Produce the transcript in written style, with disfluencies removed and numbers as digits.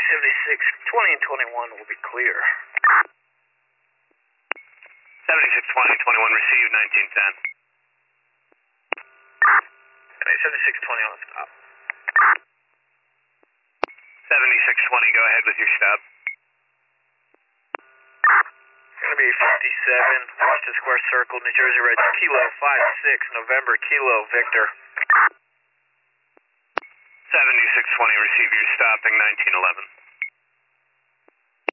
7620 and 21 will be clear. 7620, 21 received, 1910. 7620 on stop. 7620, go ahead with your stop. Going to be 57, Washington Square Circle, New Jersey Red, Kilo 56, November, Kilo, Victor. 7620, receive your stopping, 1911.